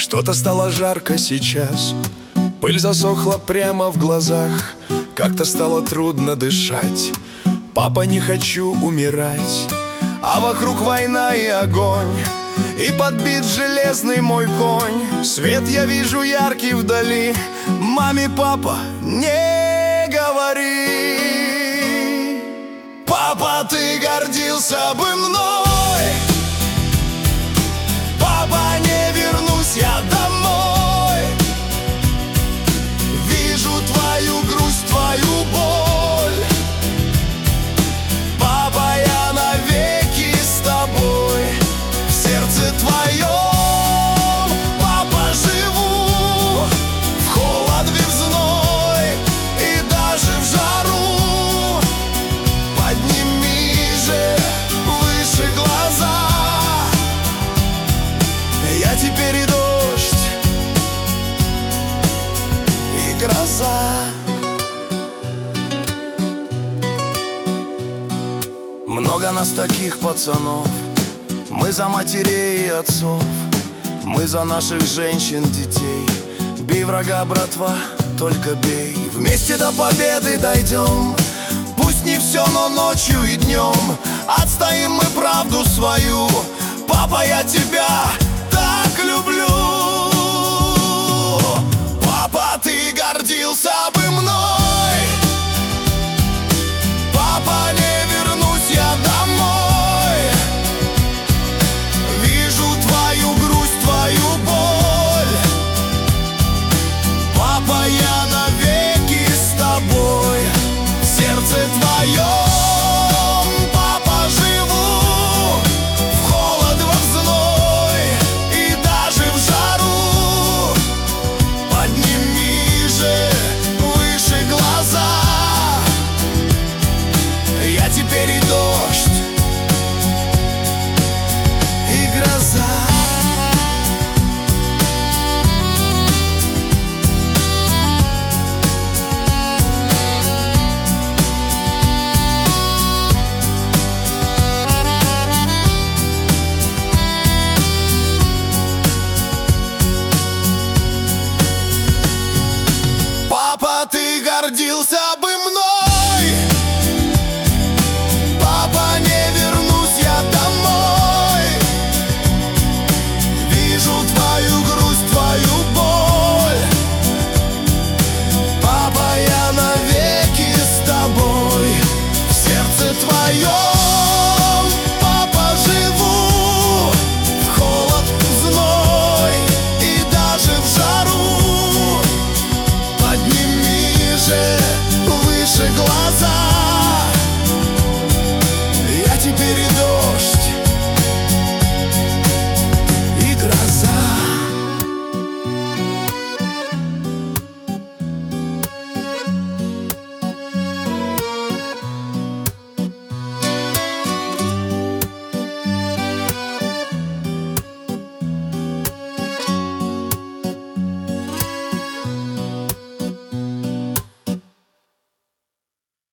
Что-то стало жарко сейчас, пыль засохла прямо в глазах, как-то стало трудно дышать. Папа, не хочу умирать, а вокруг война и огонь, и подбит железный мой конь. Свет я вижу яркий вдали. Маме, папа, не говори. Папа, ты гордился бы мной. Папа, не вернусь я домой. Вижу твою грусть, твою боль. Папа, я навеки с тобой. В сердце твоем, папа, живу. В холод и в зной, и даже в жару. Подними же выше глаза. Я теперь и дождь, и гроза. Много нас таких пацанов. Мы за матерей и отцов, мы за наших женщин, детей. Бей врага, братва, только бей. Вместе до победы дойдем. Пусть не все, но ночью и днем отстоим мы правду свою. Папа, я тебя так люблю. Папа, ты гордился бы мной. Папа, не вернусь я домой. Вижу твою грусть, твою боль. Папа, я навеки с тобой. В сердце твоем, папа, живу. В холод, во зной, и даже в жару. Подними же выше глаза. Я теперь и дождь, и гроза. Папа, ты гордился бы мной. Папа, не вернусь я домой. Вижу твою грусть, твою боль. Папа, я навеки с тобой. В сердце твоем.